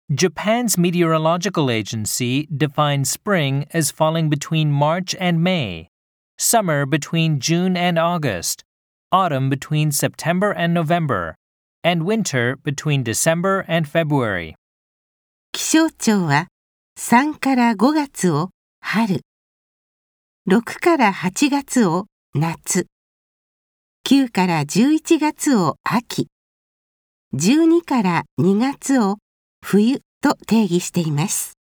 Japan's meteorological agency defines spring as falling between March and May, summer between June and August, autumn between September and November, and winter between December and February. 気象庁は3から5月を春、6から8月を夏、9から11月を秋、12から2月を冬と定義しています。